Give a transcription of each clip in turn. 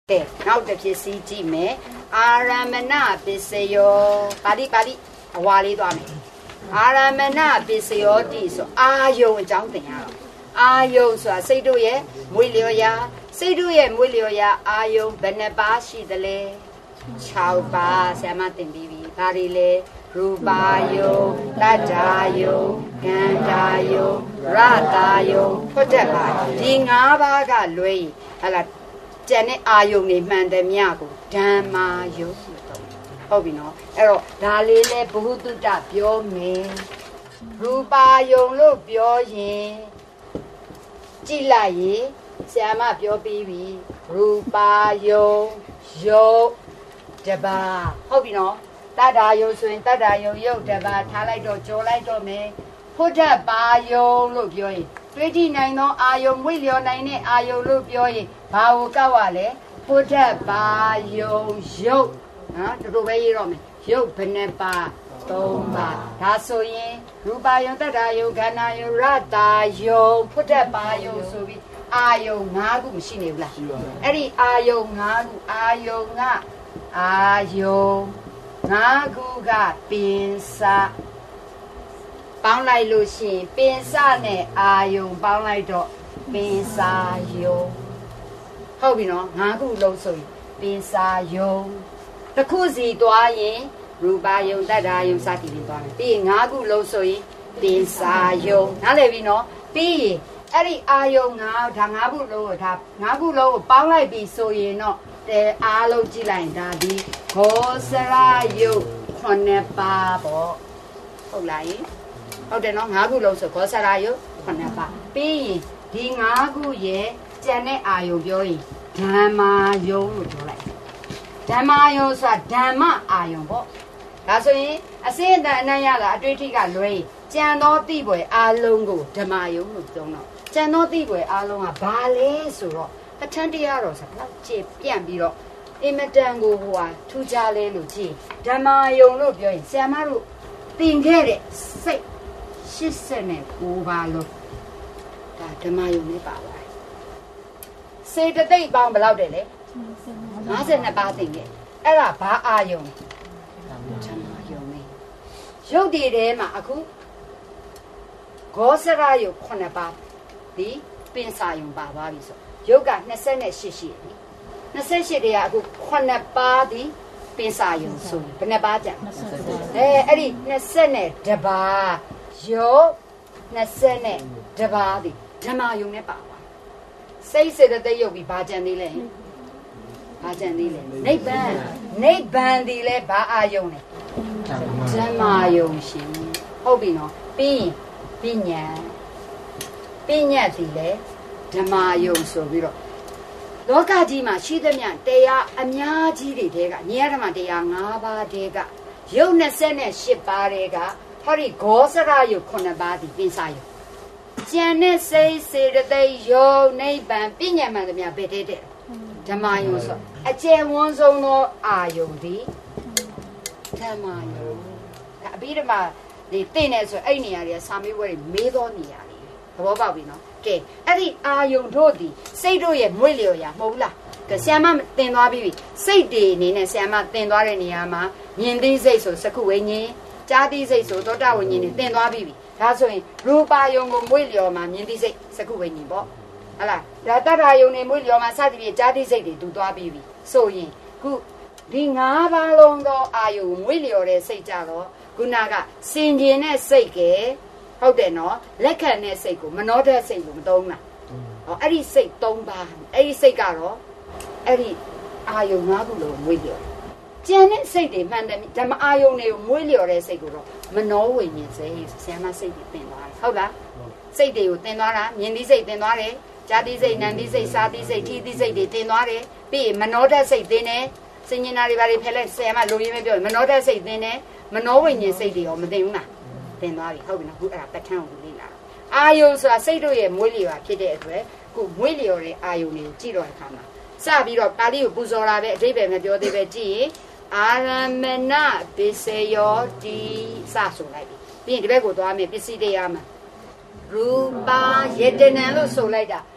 နောက်တစ်ဖြစ်စီကြည့်မယ်အာရမဏပစ္စယောပါဠိအဝါလေးသွားမယ်အာရမဏပစ္စယောတိဆိုအာယုံအကြောင်းသင်ရတော့အာယုံဆိုတာစိတ်တို့ရဲ့မွေးလျော်ရာစိတ်တို့ရဲ့မွေးလျော်ရာအာယုံဘယ်နှပါးရှိသလဲ6ပါးဆရာမသင်ပြီးပြီဘာတွေလဲရူပါယုံတတ္ထာယုံဂန္ဓာယုံရတာယုံဖွတ်တက်ပါဒီ5ပါးကလွဲရင်ဟလာကျန်တဲ့အာယုံတွေမှန်တယ်မြကိုဓမ္မာယုံဟုတ်ပြီနော်အဲ့တော့ဒါလေးလဲဘ ഹു တုတ္တပြောမယ်ရူပါယုံလို့ပြောရင်ကြည့်လိုက်ရင်ဆရာမပြောပြီးပြီရူပါယုံယုတ်တပါဟုတ်ပြီနော်တတ္ထာယုံဆိုရင်တတ္ထာယုံယုတ်တပါထားလိုက်တော့ကြော်လိုက်တော့မယ်ဖုဒ္ဓပါယုံလို့ပြောရင်တွေးကြည့်နိုင်သောအာယုံမွေ့လျော်နိုင်တဲ့အာယုံလို့ပြောရင်ဘာကိုကောက်ရလဲဖုဒ္ဓပါယုံယုတ်နော်တူတူပဲရေးတော့မယ်ယုတ်ဘယ်နှပါ3ပါဒါဆိုရင်ရူပါယုံတတ္ထာယုံခန္ဓာယုံရတာယုံဖုဒ္ဓပါယုံဆိုပြီးအာယုံ5ခုမရှိနေဘူးလားအဲ့ဒီအာယုံ5ခုအာယုံကအာယုံ5ခုကပင်စပေါင်းလိုက်လို့ရှိရင်ပင်စနဲ့အာယုံပေါင်းလိုက်တော့ပင်စာယုံဟုတ်ပြီနော်5ခုလုံးဆိုရင်ပင်စာယုံတစ်ခုစီသွားရင်ရူပါယုံတတ္ထာယုံစသည်ဖြင့်သွားမယ်ပြီးရင်5ခုလုံးဆိုရင်ပင်စာယုံနားလည်ပြီနော်ပြီးရင်အဲ့ဒီအာယုံ5ဒါ5ခုလုံးကိုဒါ5ခုလုံးကိုပေါင်းလိုက်ပြီဆိုရင်တော့တဲအားလုံးကြည့်လိုက်ဒါဒီဂောစရယုတ်9ပါးပေါ့ဟုတ်လားဟုတ်တယ်နော်5ခုလုံးဆိုဂောစရယုတ်9ပါးပြီးရင်ဒီ5ခုရဲ့ကျန်တဲ့အာယုံပြောရင်ဓမ္မာယုံလို့ပြောလိုက်ဓမ္မာယုံဆိုတာဓမ္မအာယုံပေါ့ဒါဆိုရင်အစင်းအတန်အနံ့ရတာအတွေ့အထိကလွဲကြံသောတိပွယ်အားလုံးကိုဓမ္မာယုံလို့ပြောတော့ကြံသောတိပွယ်အားလုံးကဘာလဲဆိုတော့ပဋ္ဌာန်းတရားတော်ဆိုတော့ကျေပြန့်ပြီးတော့အင်မတန်ကိုဟိုဟာထူးခြားလဲလို့ကြည်ဓမ္မာယုံလို့ပြောရင်ဆရာမတို့သင်ခဲ့တဲ့စိတ်89ပါလို့ဒါဓမ္မာယုံနဲ့ပါပါတယ်စေတသိက်ပေါင်းဘယ်လောက်တယ်လဲ52ပါးသင်ခဲ့အဲ့ဒါဘာအာယုံဓမ္မာယုံနဲ့ရုပ်တည်ထဲမှာအခုဂောစရယုံ9ပါးဒီပင်စာယုံပါသွားပြီဆိုယုတ်က28ရှိတယ်28တည်းကအခု9ပါးဒီပင်စာယုံဆိုဘယ်နှပါးကြအဲ့ဒီ22ပါးယုတ်22ပါးဒီဓမ္မာယုံနဲ့ပါသွားစိတ်စေတသိက်ယုတ်ပြီးဘာကြံသေးလဲဘာကြံသေးလဲနိဗ္ဗာန်ဒီလဲဘာအာယုံလဲဓမ္မာယုံရှင်ဟုတ်ပြီနော်ပြီးရင်ပညာဒီလဲဓမ္မာယုံဆိုပြီးတော့လောကကြီးမှာရှိသမျှတရားအများကြီးတွေတဲကဉာဏ်ဓမ္မတရား5ပါးတဲကယုတ်28ပါးတဲကဟောဒီဂောစရယုတ်9ပါးဒီပင်စာယုတ်ကျန်တဲ့စိတ်စေတသိက်ယုတ်နိဗ္ဗာန်ပညာမှန်သမျှဘယ်တဲတဲ့ဓမ္မာယုံဆိုအကျယ်ဝန်းဆုံးသောအာယုံဒီဓမ္မာယုံဒါအဘိဓမ္မာဒီသိနေဆိုအဲ့နေရာတွေကစာမေးပွဲတွေမေးသောနေရာတွေသဘောပေါက်ပြီနော်ကဲအဲ့ဒီအာယုံတို့ဒီစိတ်တို့ရဲ့မွေ့လျော်ရာမဟုတ်လားကဲဆ iam မတင်သွားပြီးပြီစိတ်တွေအနေနဲ့ဆ iam မတင်သွားတဲ့နေရာမှာမြင်သိစိတ်ဆိုစကုဝိညာဉ်ကြားသိစိတ်ဆိုသောတာဝိညာဉ်တွေတင်သွားပြီးပြီဒါဆိုရင်ရူပါယုံကိုမွေ့လျော်မှာမြင်သိစိတ်စကုဝိညာဉ်ပေါ့ဟုတ်လားဒါတတ္ထာယုံနေမွေ့လျော်မှာစသဖြင့်ကြားသိစိတ်တွေတူသွားပြီးပြီဆိုရင်ခုဒီ5ပါးလုံးသောအာယုံမွေ့လျော်တဲ့စိတ်ကြတော့ခုနကစင်ကျင်တဲ့စိတ်ကဲဟုတ်တယ်နော်လက်ခံတဲ့စိတ်ကိုမနှောတဲ့စိတ်ကိုမသုံးတာဟောအဲ့ဒီစိတ်3ပါးအဲ့ဒီစိတ်ကတော့အဲ့ဒီအာယုံ5ခုလုံးမွေးလျော်ကျန်တဲ့စိတ်တွေမှန်တယ်ဓမ္မအာယုံတွေကိုမွေးလျော်တဲ့စိတ်ကိုတော့မနှောဝိညာဉ်စိတ်ဆရာမစိတ်တွေတင်သွားတယ်ဟုတ်လားစိတ်တွေကိုတင်သွားတာမြင်သိစိတ်တင်သွားတယ်ကြားသိစိတ်နာမ်သိစိတ်စားသိစိတ်ထိသိစိတ်တွေတင်သွားတယ်ပြီးရင်မနှောတဲ့စိတ်တင်တယ်စဉ္ညာတွေဘာတွေဖယ်လဲဆရာမလိုရင်းမပြောမနှောတဲ့စိတ်တင်တယ်မနှောဝိညာဉ်စိတ်တွေရောမတင်ဘူးလားတင်သွားပြီဟုတ်ပြီနော်ခုအဲ့ဒါပဋ္ဌာန်းကိုလေ့လာအာယုံဆိုတာစိတ်တို့ရဲ့မွေးလျော်ဖြစ်တဲ့အတွက်ခုမွေးလျော်တဲ့အာယုံတွေကိုကြည့်တော့အခါမှာစပြီးတော့ပါဠိကိုပူဇော်တာပဲအဓိပ္ပာယ်မပြောသေးပဲကြည့်ရင်အာရမဏပစ္စယောတိစဆိုလိုက်ပြီပြီးရင်ဒီဘက်ကိုသွားမယ်ပစ္စည်းတရားမှာရူပါယတနံလို့ဆိုလိုက်တာ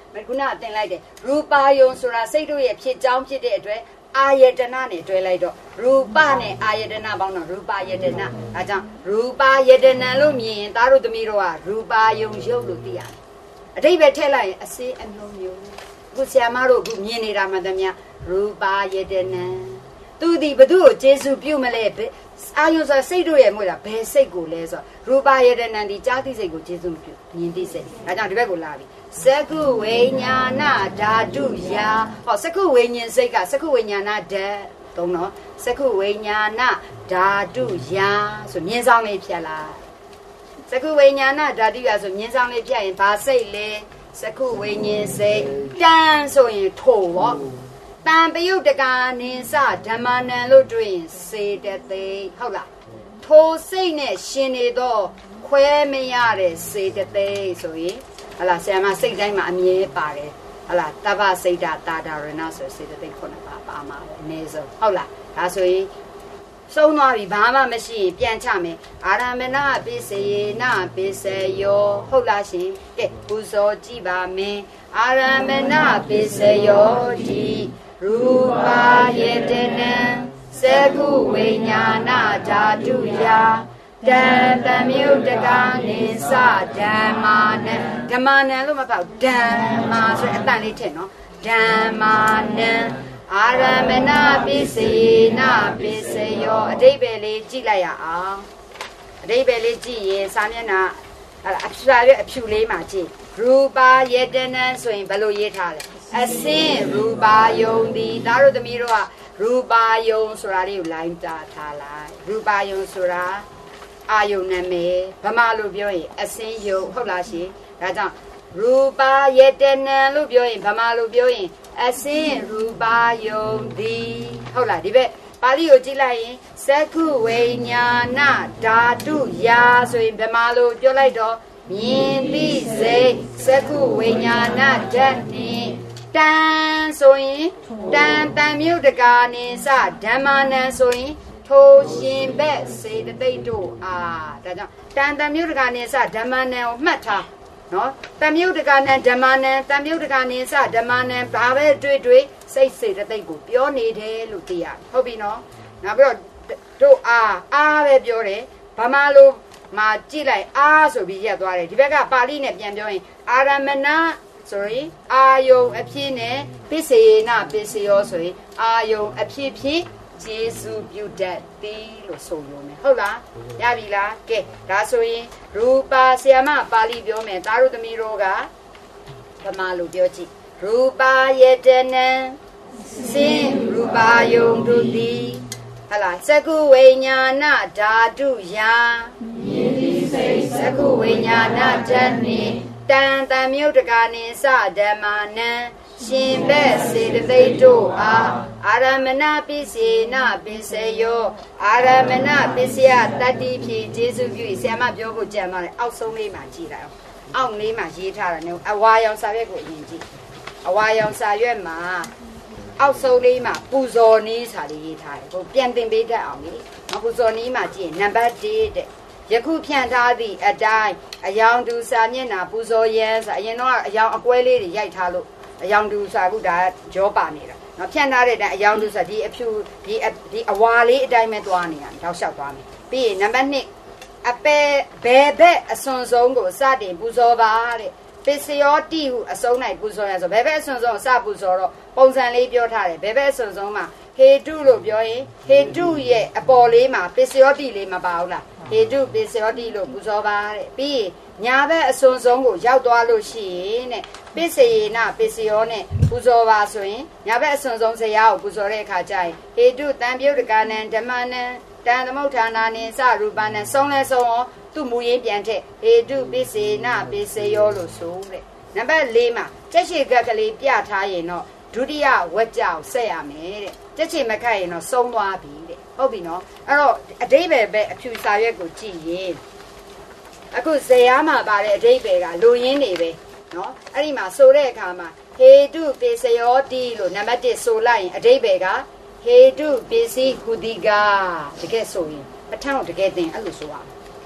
ခုနတင်လိုက်တယ်ရူပါယုံဆိုတာစိတ်တို့ရဲ့ဖြစ်ကြောင်းဖြစ်တဲ့အတွက်အာယတနာနဲ့တွဲလိုက်တော့ရူပနဲ့အာယတနာပေါင်းတော့ရူပယတနာဒါကြောင့်ရူပယတနာလို့မြင်ရင်သားတို့သမီးတို့ကရူပါယုံရုပ်လို့သိရတယ်အတိတ်ပဲထည့်လိုက်ရင်အစေးအမျိုးမျိုးအခုဆရာမတို့အခုမြင်နေတာမှတည်းများရူပါယတနာသူဒီဘသူ့ကိုကျေစုပြုမလဲအာယုံဆိုစိတ်တို့ရဲ့မို့လားဘယ်စိတ်ကိုလဲဆိုရူပါယတနာဒီကြားသိစိတ်ကိုကျေစုပြုမြင်သိစိတ်ဒါကြောင့်ဒီဘက်ကိုလာပြီစကုဝိညာဏဓာတုယာဟောစကုဝိညာဉ်စိတ်ကစကုဝိညာဏဓာတ်သုံးနော်စကုဝိညာဏဓာတုယာဆိုမြင်းဆောင်လေးဖြတ်လာစကုဝိညာဏဓာတုယာဆိုမြင်းဆောင်လေးဖြတ်ရင်ဘာစိတ်လဲစကုဝိညာဉ်စိတ်တန်ဆိုရင်ထိုပေါ့တန်ပယုတ်တကာနိစဓမ္မနံလို့တွင်စေတသိဟုတ်လားထိုစိတ်နဲ့ရှင်နေတော့ခွဲမရတဲ့စေတသိဆိုရင်ဟလာဆရာမစိတ်တိုင်းမှာအမြဲပါတယ်ဟလာတပ္ပစိတ်တာတာဒရဏဆိုစေတသိက်ခုနှစ်ပါးပါမှာပဲအနည်းဆုံးဟုတ်လားဒါဆိုရင်စုံသွားပြီဘာမှမရှိရင်ပြန်ချမယ်အာရမဏပိစေနပိစေယောဟုတ်လားရှင်ကဲပူဇော်ကြည့်ပါမယ်အာရမဏပိစေယောဒီရူပါယတနံသကုဝိညာဏဓာတုယာတံတမြုတကာနိသဓမ္မာနံဓမ္မာနံလို့မပေါ့ဓမ္မာဆိုအတန်လေးထည့်နော်ဓမ္မာနံအာရမဏပိစေနပိစေယောအဓိပ္ပာယ်လေးကြည့်လိုက်ရအောင်အဓိပ္ပာယ်လေးကြည့်ရင်စာမျက်နှာအဖြူလေးမှာကြည့်ရူပါယတနံဆိုရင်ဘယ်လိုရေးထားလဲအစင်းရူပါယုံဒီဒါတို့သမီးတို့ကရူပါယုံဆိုတာလေးကိုလိုင်းတာထားလိုက်ရူပါယုံဆိုတာအာယုန်နာမည်ဗမာလို့ပြောရင်အစင်းယုံဟုတ်လားရှင်ဒါကြောင့်ရူပါယတနံလို့ပြောရင်ဗမာလို့ပြောရင်အစင်းရူပါယုံဒီဟုတ်လားဒီဘက်ပါဠိကိုကြည့်လိုက်ရင်သက္ခုဝိညာဏဓာတုယာဆိုရင်ဗမာလို့ပြောလိုက်တော့မြင်သိစိတ်သက္ခုဝိညာဏဓာတ်နှင့်တန်ဆိုရင်တန်မြုပ်တကာနိစဓမ္မာနံဆိုရင်ထိုရှင်ဘက်စေတသိက်တို့အားဒါကြောင့်တန်မြုပ်တကာနိစဓမ္မာနံကိုမှတ်ထားနော်တမြုပ်တကာနံဓမ္မာနံတမြုပ်တကာနိစဓမ္မာနံဘာပဲတွေ့စိတ်စေတသိက်ကိုပြောနေတယ်လို့သိရဟုတ်ပြီနော်နောက်ပြီးတော့တို့အားပဲပြောတယ်ဗမာလိုမှာကြည့်လိုက်အားဆိုပြီးရက်သွားတယ်ဒီဘက်ကပါဠိနဲ့ပြန်ပြောရင်အာရမဏဆိုရင်အာယုံအဖြစ်နဲ့ပစ္စေနပစ္စယောဆိုရင်အာယုံအဖြစ်ဖြစ်ကျေစုပြုတတ်သည်လို့ဆိုရုံနဲ့ဟုတ်လားရပြီလားကဲဒါဆိုရင်ရူပါဆရာမပါဠိပြောမယ်သားတို့သမီးတို့ကဗမာလိုပြောကြည့်ရူပါယတနံစင်ရူပါယုံတို့သည်ဟလာသက္ကုဝိညာဏဓာတုယာမြင်သိစိတ်သက္ကုဝိညာဏဓာတ်နှင့်တန်မြုပ်တကာနိစဓမ္မာနံရှင်ဘက်စေတသိက်တို့အားအာရမဏပိစေနပိစေယောအာရမဏပိစယတတ္တိဖြင့်ကျေစုပြုဆရာမပြောဖို့ကြံသွားတယ်အောက်ဆုံးလေးမှာကြည့်လိုက်အောင်အောက်လေးမှာရေးထားတာနဲ့အဝါရောင်စာရွက်ကိုအရင်ကြည့်အဝါရောင်စာရွက်မှာအောက်ဆုံးလေးမှာပူဇော်နည်းစာလေးရေးထားတယ်ဟိုပြန်တင်ပေးတတ်အောင်လေပူဇော်နည်းမှာကြည့်ရင်နံပါတ်1တဲ့ယခုဖြန့်ထားသည့်အတိုင်းအယောင်တူစာမျက်နှာပူဇော်ရန်ဆိုအရင်တော့အယောင်အကွဲလေးတွေရိုက်ထားလို့အယောင်တူစာခုဒါကြောပါနေတာနော်ဖြန့်ထားတဲ့အတိုင်းအယောင်တူစာဒီအဖြူဒီအဝါလေးအတိုင်းပဲသွားနေတာတောက်လျှောက်သွားမယ်ပြီးရင်နံပါတ်2အပဲဘဲဘက်အစွန်ဆုံးကိုစတင်ပူဇော်ပါတဲ့ပစ္စယောတိဟုအစုံ၌ပူဇော်ရဆိုဘဲဘက်အစွန်ဆုံးစပူဇော်တော့ပုံစံလေးပြောထားတယ်ဘဲဘက်အစွန်ဆုံးမှာဟေတုလို့ပြောရင်ဟေတုရဲ့အပေါ်လေးမှာပစ္စယောတိလေးမပါဘူးလားဟေတုပစ္စယောတိလို့ပူဇော်ပါတဲ့ပြီးရင်ညာဘက်အစွန်ဆုံးကိုရောက်သွားလို့ရှိရင်တဲ့ပစ္စယေနပစ္စယောနဲ့ပူဇော်ပါဆိုရင်ညာဘက်အစွန်ဆုံးဇရာကိုပူဇော်တဲ့အခါကျရင်ဟေတုတံပြုတ်တကနံဓမ္မနံတန်သမုဋ္ဌာနာနိစရူပနံဆုံးလဲဆုံးရောသူ့မူရင်းပြန်ထက်ဟေတုပစ္စေနပစ္စယောလို့ဆိုတဲ့နံပါတ်4မှာကျက်ရှိကက်ကလေးပြထားရင်တော့ဒုတိယဝက်ကြောက်ဆက်ရမယ်တဲ့ကျက်ချင်မခတ်ရင်တော့ဆုံးသွားပြီတဲ့ဟုတ်ပြီနော်အဲ့တော့အဓိပ္ပာယ်ပဲအဖြူစာရွက်ကိုကြည့်ရင်အခုဇရာမှာပါတဲ့အဓိပ္ပာယ်ကလူရင်းနေပဲနော်အဲ့ဒီမှာဆိုတဲ့အခါမှာဟေတုပစ္စယောတိလို့နံပါတ်1ဆိုလိုက်ရင်အဓိပ္ပာယ်ကဟေတုပစ္စည်းဟူဒီကတကယ်ဆိုရင်ပထမတကယ်သင်အဲ့လိုဆိုရအောင်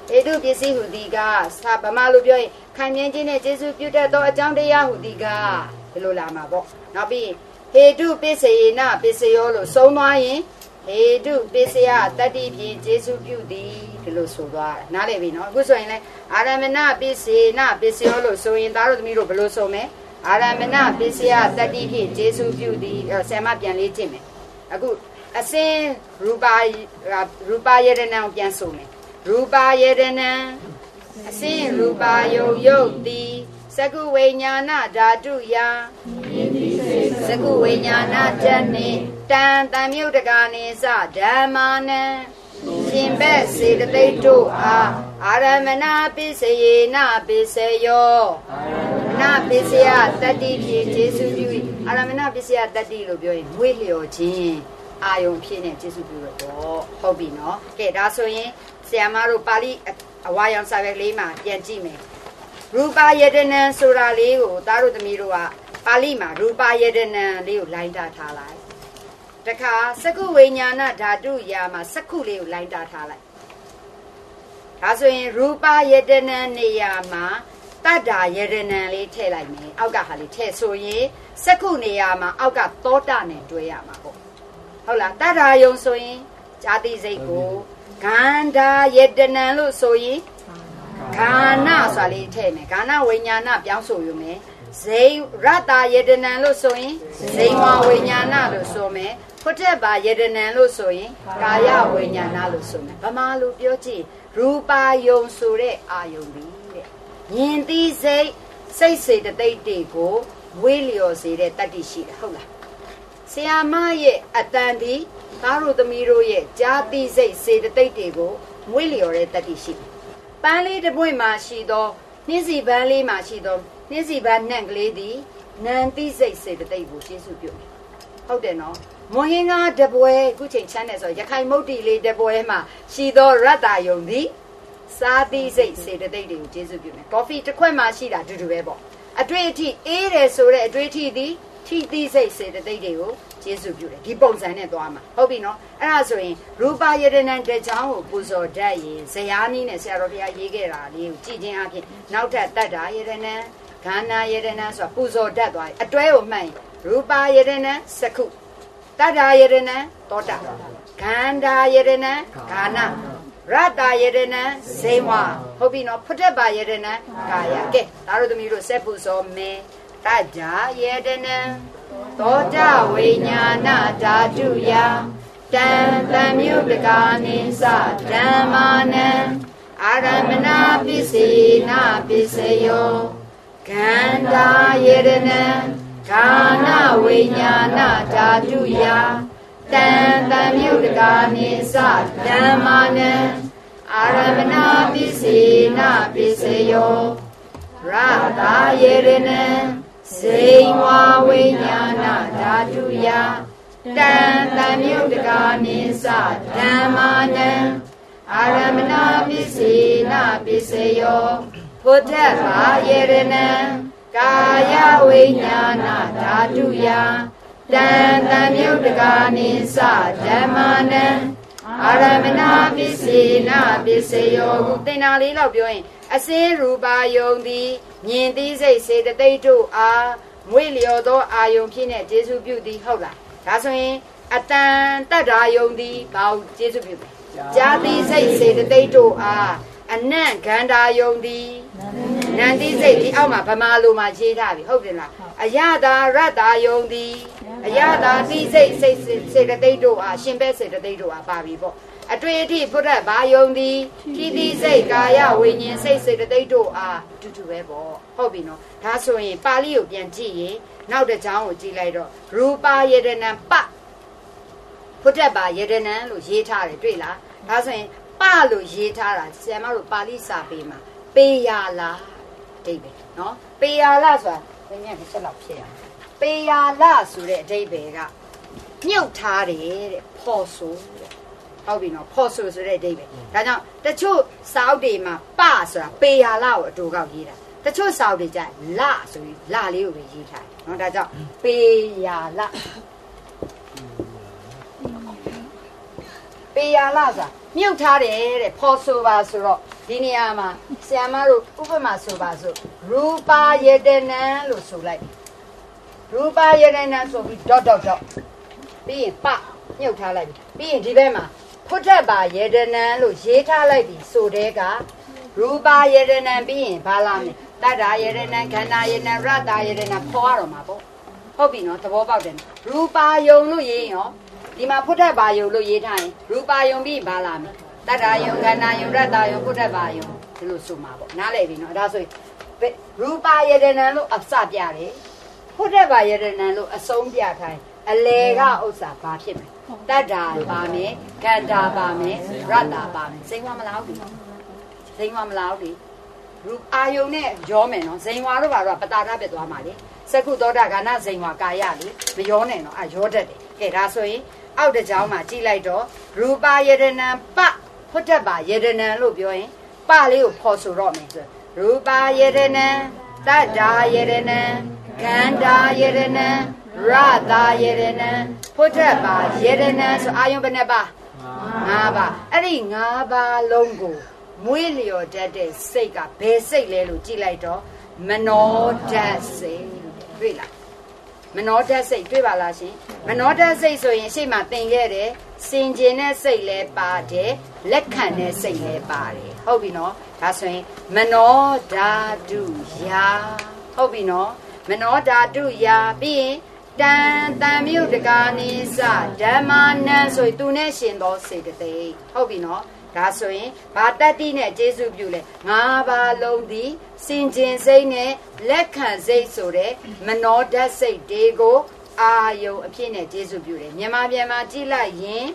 ဧတုပစ္စည်းဟူသည်ကစာဗမာလိုပြောရင်ခံမြင်ခြင်းနဲ့ကျေစုပြုတတ်သောအကြောင်းတရားဟူသည်ကဒီလိုလာမှာပေါ့နောက်ပြီးဟေတုပစ္စယေနပစ္စယောလို့ဆုံးသွားရင်ဟေတုပစ္စယတတ္တိဖြင့်ကျေစုပြုသည်ဒီလိုဆိုသွားတာနားလည်ပြီနော်အခုဆိုရင်လဲအာရမဏပစ္စေနပစ္စယောလို့ဆိုရင်သားတို့သမီးတို့ဘယ်လိုဆိုမလဲအာရမဏပစ္စယတတ္တိဖြင့်ကျေစုပြုသည်ဆရာမပြန်လေးကြည့်မယ်အခုအစင်ရူပါယရဏံပြန်ဆိုမယ်ရူပါယရဏံအစင်ရူပါယုတ်ယုတ်သည်သကုဝိညာဏဓာတုယသကုဝိညာဏဓာတ်နှင့်တံတံမြုတ်တကာနိသဓမ္မာနံရှင်ဘက်စေတသိက်တို့အားအာရမဏပစ္စယေနပစ္စယောနပစ္စယတတ္တိဖြင့်ကျေစုပြု၏အာရမဏပစ္စယတတ္တိလို့ပြောရင်မွေးလျော်ခြင်းအာယုံဖြစ်နေကျေစုပြုတော့ဟုတ်ပြီနော်ကဲဒါဆိုရင်ဆရာမတို့ပါဠိအဝါရောင်စာရွက်လေးမှာပြန်ကြည့်မယ်ရူပါယတနံဆိုတာလေးကိုသားတို့သမီးတို့ကပါဠိမှာရူပါယတနံလေးကိုလိုင်းတာထားလိုက်တခါစကုဝိညာဏဓာတုယာမှာစကုလေးကိုလိုင်းတာထားလိုက်ဒါဆိုရင်ရူပါယတနံနေရာမှာတတ္တာယတနံလေးထည့်လိုက်မယ်အောက်ကဟာလေးထည့်ဆိုရင်စကုနေရာမှာအောက်ကသောတာနဲ့တွဲရမှာပေါ့ဟုတ်လားတတ္တာယုံဆိုရင်ဇာတိစိတ်ကိုဂန္ဓာယတနံလို့ဆိုရင်ဂာနဆိုတာလေးထည့်မယ်ဂာနဝိညာဏပြောင်းဆိုယူမယ်ဇိရတယတနံလို့ဆိုရင်ဇိဝဝိညာဏလို့ဆိုမယ်ဖွတ်တဲ့ပါယတနံလို့ဆိုရင်ကာယဝိညာဏလို့ဆိုမယ်ဗမာလိုပြောကြည့်ရူပါယုံဆိုတဲ့အာယုံပြီးတဲ့မြင်သိစိတ်စေတသိက်တွေကိုဝေးလျော်စေတဲ့တတ္တိရှိတယ်ဟုတ်လားဆရာမရဲ့အတန်ဒီသားတို့သမီးတို့ရဲ့ဂျာတိစိတ်စေတသိက်တွေကိုဝေးလျော်တဲ့တတ္တိရှိတယ်ပန်းလေးတစ်ပွင့်မှာရှိသောနှင်းစီပန်းလေးမှာရှိသောနှင်းစီပန်းနှံ့ကလေးသည်နံတိစိတ်စေတသိက်ကိုကျေစုပြုတယ်ဟုတ်တယ်နော်မွန်ဟင်းကားတပွဲအခုချိန်ချမ်းတယ်ဆိုရခိုင်မုတ်တီလေးတပွဲမှာရှိသောရတ္တယုံသည်စားတိစိတ်စေတသိက်တွေကိုကျေစုပြုတယ်ကော်ဖီတစ်ခွက်မှာရှိတာတူတူပဲပေါ့အတွေ့အထိအေးတယ်ဆိုတဲ့အတွေ့အထိသည်ထိတိစိတ်စေတသိက်တွေကိုကျေစုပြုတယ်ဒီပုံစံနဲ့သွားမှာဟုတ်ပြီနော်အဲ့ဒါဆိုရင်ရူပါယတနံတကြောင်းကိုပူဇော်တတ်ရင်ဇယားနည်းနဲ့ဆရာတော်ဘုရားရေးခဲ့တာလေးကိုကြည်ချင်းအဖြစ်နောက်ထပ်တတ္တာယတနံဂန္ဓာယတနံဆိုတာပူဇော်တတ်သွားတယ်အတွဲကိုမှတ်ရင်ရူပါယတနံစကုတတ္တာယတနံသောတာဂန္ဓာယတနံဂာနရတ္တယတနံဇိဝဟုတ်ပြီနော်ဖွတ်တတ်ပါယတနံကာယကဲဒါတို့သမီးတို့စက်ပူဇော်မယ်တတ္တာယတနံသောတာဝိညာဏဓာတုယတံတံမြုတကာနိသဓမ္မာနံအာရမဏပစ္စေနပစ္စယောဂန္ဓာယရဏံဂာနဝိညာဏဓာတုယတံတံမြုတကာနိသဓမ္မာနံအာရမဏပစ္စေနပစ္စယောရတာယရဏံဇိဝဝိညာဏဓာတုယတံတံမြုတကာနိသဓမ္မာနံအာရမဏပစ္စေနပစ္စယောဘုဒ္ဓဘာယရဏံကာယဝိညာဏဓာတုယတံတံမြုတကာနိသဓမ္မာနံအာရမဏပစ္စေနပစ္စယောခုသင်္နာလေးလောက်ပြောရင်အစင်းရူပါယုံသည်မြင်သိစိတ်စေတသိက်တို့အားမွေလျော်သောအာယုံဖြစ်နေကျေစုပြုသည်ဟုတ်လားဒါဆိုရင်အတန်တတ္တာယုံသည်ဘာကိုကျေစုပြုလဲဇာတိစိတ်စေတသိက်တို့အားအနံ့ဂန္ဓာယုံသည်နန္တိစိတ်ဒီအောက်မှာဗမာလိုမှာရေးထားပြီဟုတ်တယ်လားအယတာရတ္တာယုံသည်အယတာတိစိတ်စေတသိက်တို့အားရှင်ဘက်စေတသိက်တို့အားပါပြီပေါ့အတွေ့အထိဘုဒ္ဓဘာယုံသည်ထိတိစိတ်ကာယဝိညာဉ်စိတ်စေတသိက်တို့အားတူတူပဲပေါ့ဟုတ်ပြီနော်ဒါဆိုရင်ပါဠိကိုပြန်ကြည့်ရင်နောက်တစ်ကြောင်းကိုကြည့်လိုက်တော့ရူပါယတနံပဘုဒ္ဓဘာယတနံလို့ရေးထားတယ်တွေ့လားဒါဆိုရင်ပလို့ရေးထားတာဆရာမတို့ပါဠိစာပေမှာပေယာလာအဓိပ္ပာယ်နော်ပေယာလာဆိုတာဘယ်နဲ့ဆက်လောက်ဖြစ်ရအောင်ပေယာလာဆိုတဲ့အဓိပ္ပာယ်ကမြုပ်ထားတယ်တဲ့ဖော်ဆိုတဲ့ဟုတ်ပြီနော်ဖော်ဆိုဆိုတဲ့အဓိပ္ပာယ်ဒါကြောင့်တချို့စာအုပ်တွေမှာပဆိုတာပေယာလာကိုအတူကောက်ရေးတာတချို့စာအုပ်တွေကျလဆိုပြီးလလေးကိုပဲရေးထားတယ်နော်ဒါကြောင့်ပေယာလာပေယာလာဆိုတာမြုပ်ထားတယ်တဲ့ဖော်ဆိုပါဆိုတော့ဒီနေရာမှာဆရာမတို့ဥပမာဆိုပါစို့ရူပါယတနံလို့ဆိုလိုက်ရူပါယတနံဆိုပြီး dot ပြီးရင်ပညှုပ်ထားလိုက်ပြီးရင်ဒီဘက်မှာဖွတ်ထပ်ပါယတနံလို့ရေးထားလိုက်ပြီဆိုတဲ့ကရူပါယတနံပြီးရင်ဘာလာမလဲတတ္တာယတနံခန္ဓာယတနံရတ္တာယတနံခေါ်ရတော့မှာပေါ့ဟုတ်ပြီနော်သဘောပေါက်တယ်ရူပါယုံလို့ရေးရင်ရောဒီမှာဖွတ်ထပ်ပါယုံလို့ရေးထားရင်ရူပါယုံပြီးဘာလာမလဲတတ္တာယုံခန္ဓာယုံရတ္တာယုံဖွတ်ထပ်ပါယုံဒီလိုဆိုမှာပေါ့နားလည်ပြီနော်ဒါဆိုရင်ရူပါယတနံလို့အစပြတယ်ဖွတ်ထပ်ပါယတနံလို့အဆုံးပြထားရင်အလေကဥစ္စာဘာဖြစ်မလဲတတ္တာပါမယ်ခန္ဓာပါမယ်ရတ္တာပါမယ်စိမ့်ဝမလားဘူးစိမ့်ဝမလားဘူးရူအာယုံနဲ့ရောမယ်နော်ဇိမ်ဝါတို့ဘာတော့ပတာရပြသွားမှာလေစကုသောတာကဏဇိမ်ဝါကာယလေမရောနဲ့နော်ရောတတ်တယ်ကဲဒါဆိုရင်အောက်တစ်ကြောင်းမှာကြည့်လိုက်တော့ရူပါယတနံပဖွတ်တတ်ပါယတနံလို့ပြောရင်ပလေးကိုဖော်ဆိုတော့မယ်ဆိုရူပါယတနံတတ္တာယတနံခန္ဓာယတနံရတာယတနံဖွတ်ထပ်ပါယတနံဆိုအာယုံဘယ်နှပါ၅ပါအဲ့ဒီ၅ပါလုံးကိုမွေးလျော်တတ်တဲ့စိတ်ကဘယ်စိတ်လဲလို့ကြည့်လိုက်တော့မနောဓာတ်စိတ်တွေ့လားမနောဓာတ်စိတ်တွေ့ပါလားရှင်မနောဓာတ်စိတ်ဆိုရင်ရှေ့မှာသင်ခဲ့တယ်စင်ကျင်တဲ့စိတ်လဲပါတယ်လက်ခံတဲ့စိတ်လဲပါတယ်ဟုတ်ပြီနော်ဒါဆိုရင်မနောဓာတုယာဟုတ်ပြီနော်မနောဓာတုယာပြီးရင်တန်မြုပ်တကာနိစဓမ္မနံဆိုရင်သူနဲ့ရှင်သောစေတသိက်ဟုတ်ပြီနော်ဒါဆိုရင်ဘာတတ္တိနဲ့ကျေစုပြုလဲ၅ပါးလုံးသည်စင်ကျင်စိတ်နဲ့လက်ခံစိတ်ဆိုတဲ့မနောဓာတ်စိတ်တွေကိုအာယုံအဖြစ်နဲ့ကျေစုပြုတယ်မြန်မာပြန်မှာကြည့်လိုက်ရင်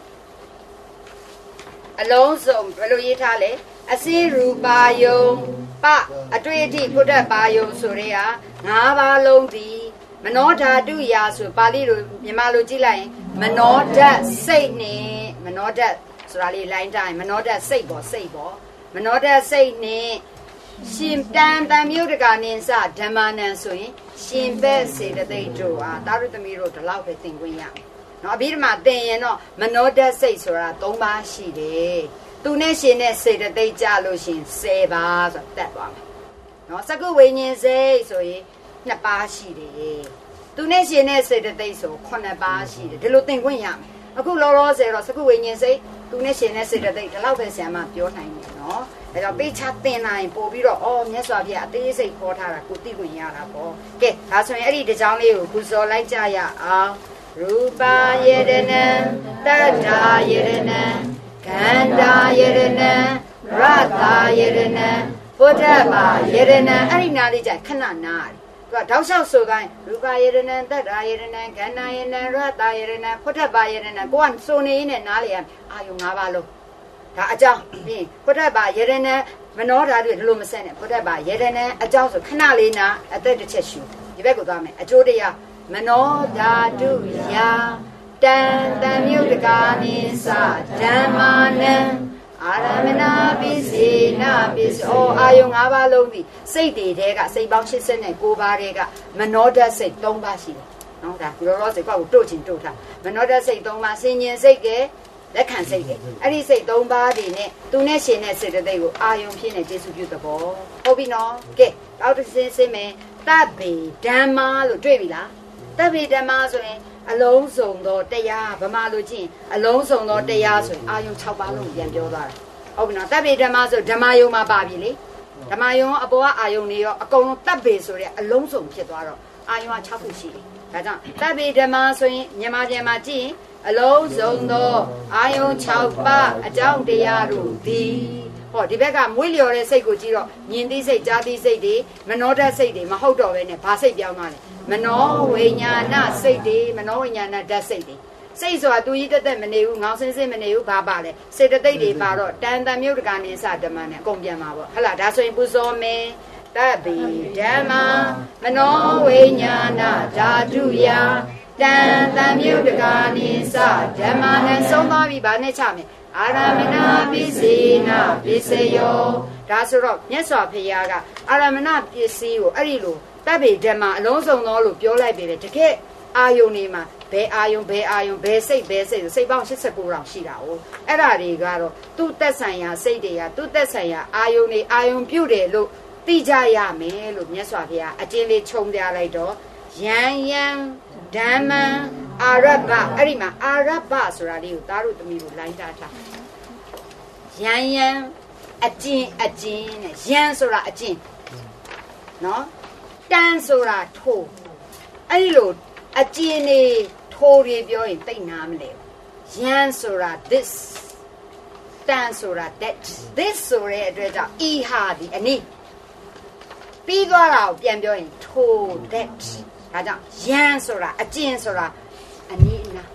အလုံးစုံဘယ်လိုရေးထားလဲအစိရူပါယုံပအတွေ့အထိဖွတ်တတ်ပါယုံဆိုတဲ့ဟာ၅ပါးလုံးသည်မနောဓာတုယာဆိုပါဠိလိုမြန်မာလိုကြည့်လိုက်ရင်မနောဓာတ်စိတ်နဲ့မနောဓာတ်ဆိုတာလေးလိုင်းတိုင်းမနောဓာတ်စိတ်ပေါ့မနောဓာတ်စိတ်နဲ့ရှင်တန်မြုပ်တကာနိစဓမ္မနံဆိုရင်ရှင်ဘက်စေတသိက်တို့ဟာတာရုသမီးတို့ဒီလောက်ပဲသင်ခွင့်ရနော်အပြီးဒီမှာသင်ရင်တော့မနောဓာတ်စိတ်ဆိုတာ၃ပါးရှိတယ်သူနဲ့ရှင်နဲ့စေတသိက်ကြလို့ရှင်10ပါးဆိုတက်သွားမယ်နော်စကုဝိညာဉ်စိတ်ဆိုရင်2ပါးရှိတယ်သူနဲ့ရှင်နဲ့စေတသိက်ဆို9ပါးရှိတယ်ဒီလိုသင်ခွင့်ရမယ်အခုလောလောဆယ်တော့စကုဝိညာဉ်စိတ်သူနဲ့ရှင်နဲ့စေတသိက်ဒီလောက်ပဲဆရာမပြောနိုင်တယ်နော်ဒါကြောင့်ပေးချသင်နိုင်ပို့ပြီးတော့အော်မြတ်စွာဘုရားအသေးစိတ်ခေါ်ထားတာကိုသိခွင့်ရတာပေါ့ကဲဒါဆိုရင်အဲ့ဒီတစ်ကြောင်းလေးကိုကုစော်လိုက်ကြရအောင်ရူပါယတနံတတ္တာယတနံခန္ဓာယတနံရတ္တာယတနံဖွတ်ထပ်ပါယတနံအဲ့ဒီနာလေးကြခဏနားသူကတောက်လျှောက်ဆိုတိုင်းရူပါယတနံတတ္တာယတနံခန္ဓာယတနံရတ္တာယတနံဖွတ်ထပ်ပါယတနံကိုကစိုးနေနဲ့နားလေရအာယုံ၅ပါးလုံးဒါအကြောင်းပြီးဖွတ်ထပ်ပါယတနံမနောဓာတ်တွေဒီလိုမဆက်နဲ့ဖွတ်ထပ်ပါယတနံအကြောင်းဆိုခဏလေးနာအသက်တစ်ချက်ရှူဒီဘက်ကိုသွားမယ်အကျိုးတရားမနောဓာတုယာတန်မြုပ်တကာနိစဓမ္မနံအာရမဏပိစေနာပိစောအာယုံ၅ပါးလုံးသည်စိတ်တွေတဲကစိတ်ပေါင်း89ပါးတဲကမနောဓာတ်စိတ်3ပါးရှိတယ်နော်ဒါဘုရောစိတ်ကောက်ကိုတို့ချင်တို့ထားမနောဓာတ်စိတ်3ပါးစင်ញင်စိတ်ကလက်ခံစိတ်ကအဲ့ဒီစိတ်3ပါးတွေနဲ့သူနဲ့ရှင်တဲ့စေတသိက်ကိုအာယုံဖြစ်နေကျေစုပြုသဘောဟုတ်ပြီနော်ကဲအောက်တစ်စင်းမယ်တဗ္ဗေဓမ္မာလို့တွေ့ပြီလားတဗ္ဗေဓမ္မာဆိုရင်အလုံးစုံသောတရားဗမာလိုကြည့်အလုံးစုံသောတရားဆိုရင်အာယုံ6ပါးလုံးပြန်ပြောသွားတာဟုတ်ပြီနော်တဗ္ဗေဓမ္မာဆိုဓမ္မယုံမှာပါပြီလေဓမ္မယုံအပေါ်ကအာယုံတွေရောအကုန်လုံးတဗ္ဗေဆိုတဲ့အလုံးစုံဖြစ်သွားတော့အာယုံက6ခုရှိတယ်ဒါကြောင့်တဗ္ဗေဓမ္မာဆိုရင်မြန်မာပြန်မှာကြည့်အလုံးစုံသောအာယုံ6ပါးအကြောင်းတရားတို့သည်ဟောဒီဘက်ကမွေးလျော်တဲ့စိတ်ကိုကြည့်တော့မြင်သိစိတ်ကြားသိစိတ်တွေမနောဓာတ်စိတ်တွေမဟုတ်တော့ဘဲနဲ့ဘာစိတ်ပြောင်းသွားလဲမနောဝိညာဏစိတ်တွေမနောဝိညာဏဓာတ်စိတ်တွေစိတ်ဆိုတာသူကြီးတက်မနေဘူးငေါင်းစင်းစင်းမနေဘူးဘာပါလဲစေတသိက်တွေပါတော့တန်မြုပ်တကာနိစဓမ္မနဲ့အကုန်ပြန်ပါပေါ့ဟလာဒါဆိုရင်ပူဇော်မယ်တဗ္ဗေဓမ္မာမနောဝိညာဏဓာတုယာတန်မြုပ်တကာနိစဓမ္မနဲ့ဆုံးသွားပြီဗာနဲ့ချမယ်အာရမဏပိစေနာပိစယောဒါဆိုတော့မြတ်စွာဘုရားကအာရမဏပစ္စည်းကိုအဲ့ဒီလိုတဗ္ဗေဓမ္မာအလုံးစုံသောလို့ပြောလိုက်ပြီလေတကယ်အာယုန်နေမှာဘယ်အာယုန်ဘယ်စိတ်စိတ်ပေါင်း89တောင်ရှိတာ哦အဲ့ဒါတွေကတော့သူ့သက်ဆိုင်ရာစိတ်တွေကသူ့သက်ဆိုင်ရာအာယုန်တွေအာယုန်ပြုတယ်လို့သိကြရမယ်လို့မြတ်စွာဘုရားအကျဉ်းလေးခြုံပြလိုက်တော့ယံယံဓမ္မံအာရဘအဲ့ဒီမှာအာရဘဆိုတာလေးကိုသားတို့သမီးတို့လိုင်းတာထားယံယံအကျဉ်နဲ့ယံဆိုတာအကျဉ်နော်တန်းဆိုတာထိုးအဲ့ဒီလိုအကျဉ်နေထိုးတွေပြောရင်သိနာမလဲယံဆိုတာ this တန်းဆိုတာ that this ဆိုတဲ့အတွက်ကြောင့်ဤဟာဒီအနည်းပြီးသွားတာကိုပြန်ပြောရင်ထိုး that ဒါကြောင့်ယံဆိုတာအကျဉ်ဆိုတာအနည်းအနာ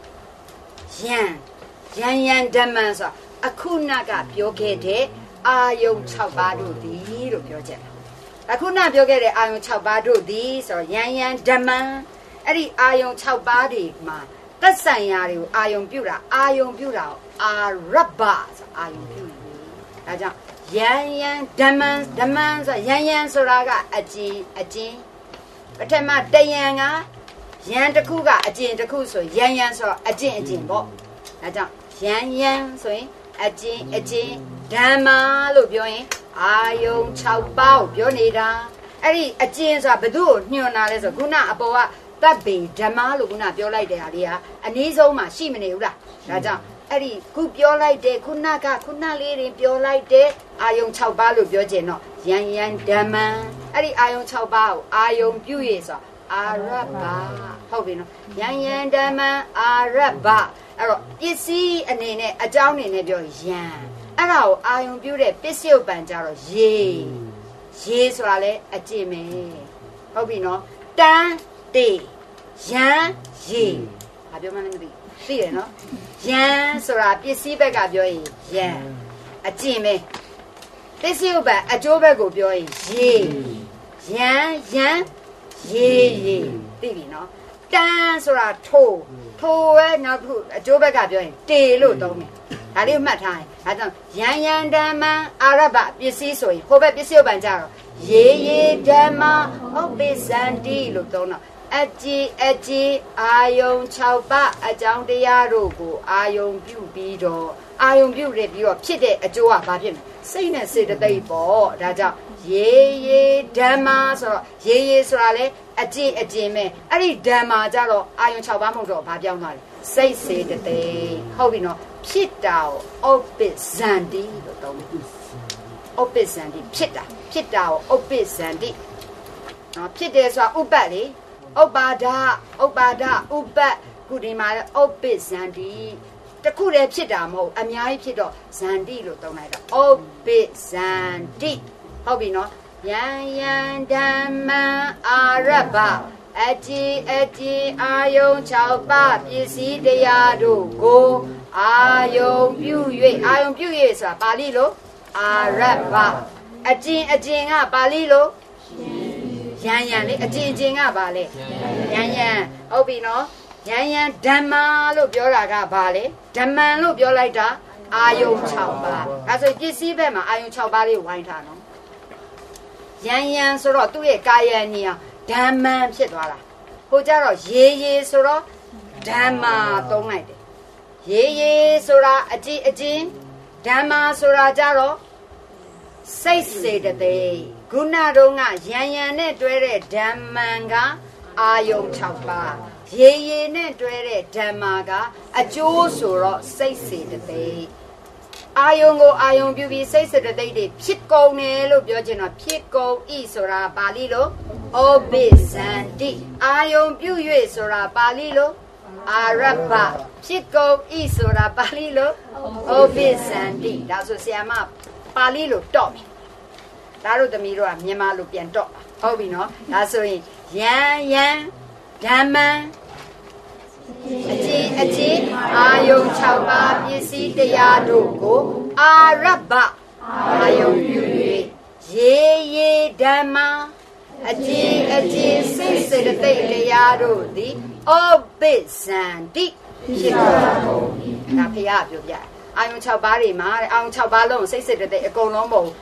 ယံဓမ္မံဆိုတာအခုနကပြောခဲ့တဲ့အာယုံ6ပါးတို့သည်လို့ပြောချက်အခုနပြောခဲ့တဲ့အာယုံ6ပါးတို့သည်ဆိုတော့ယံဓမ္မံအဲ့ဒီအာယုံ6ပါးတွေမှာသက်ဆိုင်ရာတွေကိုအာယုံပြုတာအာရဘဆိုအာယုံပြုတယ်ဒါကြောင့်ယံဓမ္မံဆိုယံဆိုတာကအကျဉ်ပထမတယံကယံတစ်ခုကအကျဉ်တစ်ခုဆိုယံဆိုတော့အကျဉ်ပေါ့ဒါကြောင့်ယံဆိုရင်အကျဉ်ဓမ္မလို့ပြောရင်အာယုံ6ပါးကိုပြောနေတာအဲ့ဒီအကျဉ်ဆိုတာဘယ်သူ့ကိုညွှန်တာလဲဆိုခုနအပေါ်ကတပ်ပေဓမ္မလို့ခုနပြောလိုက်တဲ့ဟာလေးကအနည်းဆုံးမှရှိမနေဘူးလားဒါကြောင့်အဲ့ဒီခုပြောလိုက်တဲ့ခုနလေးတွေပြောလိုက်တဲ့အာယုံ6ပါးလို့ပြောခြင်းတော့ယံဓမ္မံအဲ့ဒီအာယုံ6ပါးကိုအာယုံပြုရဆိုအာရဘဟုတ်ပြီနော်ယံဓမ္မံအာရဘအဲ့တော့ပစ္စည်းအနေနဲ့အကြောင်းအနေနဲ့ပြောယံအဲ့ဒါကိုအာယုံပြုတဲ့ပစ္စယုပ္ပံကြတော့ရေဆိုတာလဲအကျင့်ပဲဟုတ်ပြီနော်တန်းတေယံရေဘာပြောမှလည်းမသိရနော်ယံဆိုတာပစ္စည်းဘက်ကပြောရင်ယံအကျင့်ပဲပစ္စယုပ္ပံအကျိုးဘက်ကိုပြောရင်ရေယံရေသိပြီနော်တန်းဆိုတာထိုးရဲ့နောက်တစ်ခုအကျိုးဘက်ကပြောရင်တေလို့သုံးတယ်ဒါလေးမှတ်ထားရင်ဒါကြောင့်ယံဓမ္မအာရဘပစ္စည်းဆိုရင်ဟိုဘက်ပစ္စည်းဥပ္ပံကြတော့ရေဓမ္မဥပ္ပဇန္တိလို့သုံးတော့အကြည်အာယုံ6ပါးအကြောင်းတရားတို့ကိုအာယုံပြုပြီးတော့အာယုံပြုရပြီးတော့ဖြစ်တဲ့အကျိုးကဘာဖြစ်လဲစိတ်နဲ့စေတသိက်ပေါ့ဒါကြောင့်ရေဓမ္မဆိုတော့ရေဆိုတာလေအကျင့်ပဲအဲ့ဒီဓမ္မကြတော့အာယုံ6ပါးမဟုတ်တော့ဘာပြောင်းသွားလဲစိတ်စေတသိက်ဟုတ်ပြီနော်ဖြစ်တာကိုဥပ္ပဇန္တိလို့သုံးတယ်ဥပ္ပဇန္တိဖြစ်တာကိုဥပ္ပဇန္တိနော်ဖြစ်တယ်ဆိုတာဥပ္ပတ်လေဥပ္ပါဒဥပ္ပတ်ခုဒီမှာဥပ္ပဇန္တိတခုတည်းဖြစ်တာမဟုတ်အများကြီးဖြစ်တော့ဇန္တိလို့သုံးလိုက်တော့ဥပ္ပဇန္တိဟုတ်ပြီနော်ယံဓမ္မအာရဘအကြည်အာယုံ6ပါးပစ္စည်းတရားတို့ကိုအာယုံပြု၍ဆိုတာပါဠိလိုအာရဘအကျဉ်ကပါဠိလိုယံလေအကျဉ်ကပါလေယံဟုတ်ပြီနော်ယံဓမ္မလို့ပြောတာကဘာလဲဓမ္မံလို့ပြောလိုက်တာအာယုံ6ပါးဒါဆိုပစ္စည်းဘက်မှာအာယုံ6ပါးလေးဝိုင်းထားနော်ယံဆိုတော့သူ့ရဲ့ကာယနေရာဓမ္မံဖြစ်သွားတာဟိုကြတော့ရေဆိုတော့ဓမ္မာသုံးလိုက်တယ်ရေဆိုတာအကျဉ်ဓမ္မာဆိုတာကြတော့စိတ်စေတသိက်ခုနတုန်းကယံနဲ့တွဲတဲ့ဓမ္မံကအာယုံ6ပါးရေနဲ့တွဲတဲ့ဓမ္မာကအကျိုးဆိုတော့စိတ်စေတသိက်အာယုံကိုအာယုံပြုပြီးစိတ်စေတသိက်တွေဖြစ်ကုန်တယ်လို့ပြောချင်တော့ဖြစ်ကုန်ဤဆိုတာပါဠိလိုဩပိဇန္တိအာယုံပြု၍ဆိုတာပါဠိလိုအာရဘဖြစ်ကုန်ဤဆိုတာပါဠိလိုဩပိဇန္တိဒါဆိုဆရာမပါဠိလိုတော့ပြီဒါတို့သမီးတို့ကမြန်မာလိုပြန်တော့ဟုတ်ပြီနော်ဒါဆိုရင်ယံဓမ္မံအကျဉ်အာယုံ6ပါးပစ္စည်းတရားတို့ကိုအာရဘအာယုံပြု၍ရေဓမ္မအကျဉ်စိတ်စေတသိက်တရားတို့သည်ဩပိဇန္တိဖြစ်တော်မူဒါဖရာပြောပြအာယုံ6ပါးတွေမှာအာယုံ6ပါးလုံးစိတ်စေတသိက်အကုန်လုံးမဟုတ်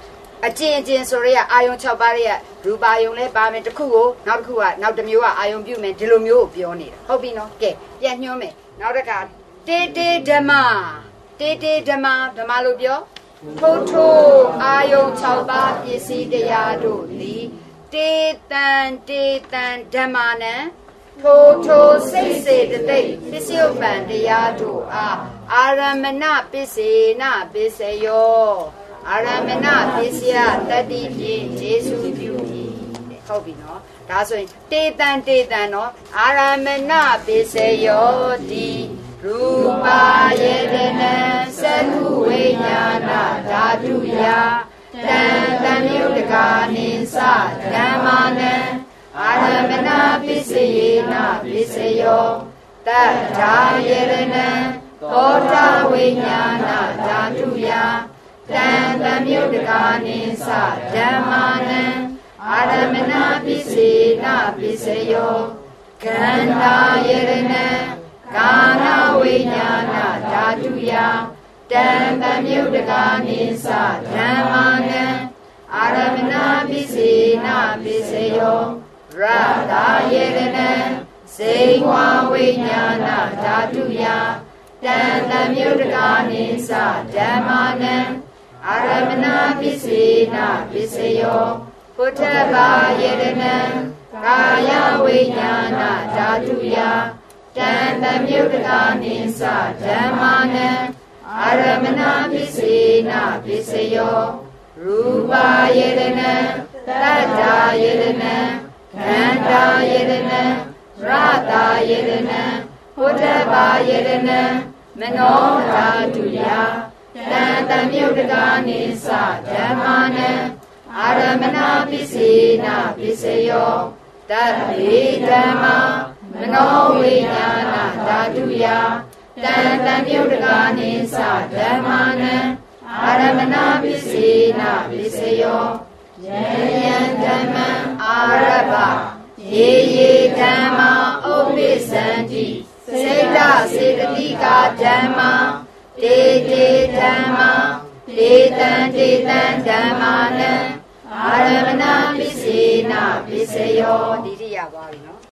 အကျဉ်ဆိုရဲအာယုံ6ပါးရဲ့ရူပါယုံလဲပါမယ်တစ်ခုကိုနောက်တစ်ခုကနောက်တစ်မျိုးကအာယုံပြုမယ်ဒီလိုမျိုးကိုပြောနေတာဟုတ်ပြီနော်ကဲပြန်ညွှန်းမယ်နောက်တစ်ခါတေဓမ္မဓမ္မလို့ပြောထိုအာယုံ6ပါးပစ္စည်းတရားတို့သည်တေတံဓမ္မနံထိုစိတ်စေတသိက်ပစ္စယုပ္ပံတရားတို့အားအာရမဏပစ္စေနပစ္စယောအာရမဏပစ္စယတတ္တိဖြင့်ယေရှုပြု၏ဟုတ်ပြီနော်ဒါဆိုရင်တေတံနော်အာရမဏပစ္စယောတိရူပါယေတနံသတ္ထုဝိညာဏဓာတုယတံမြုတကာနိသဓမ္မာနံအာရမဏပစ္စယေနပစ္စယောတတ္ထာယေရဏံသောတာဝိညာဏဓာတုယတံမြုတကာနိသဓမ္မာနံအာရမဏပစ္စယေနပစ္စယောခန္ဓာယေရဏံကာနဝိညာဏဓာတုယတံမြုတကာနိသဓမ္မာနံအာရမဏပစ္စယေနပစ္စယောရတာယေရဏံစေဝဝိညာဏဓာတုယတံမြုတကာနိသဓမ္မာနံအာရမဏပစ္စယေနပစ္စယောพุทธบาเยรนังกายวิญญาณဓာတုယတံမြုတကာနိသဓမ္မာနံအာရမဏပစ္စေနပစ္စယောရူပါယေရဏံတတ္ထာယေရဏံခန္ဓာယေရဏံရတာယေရဏံพุทธบาเยรဏံမနောဓာတုယတံမြုတကာနိသဓမ္မာနံအာရမဏပစ္စေနပစ္စယောတတ္တိဓမ္မာမနောဝိညာဏဓာတုယတံမြုတကာနိသဓမ္မာနံအာရမဏပစ္စေနပစ္စယောယံဓမ္မံအာရဘယေဓမ္မာဥပ္ပိသန္တိစေတစေတတိကာဓမ္မာတေဓမ္မာတေတံဓမ္မာနံအာရမဏပစ္စေနပစ္စယောတိတိယသွားပြီနော်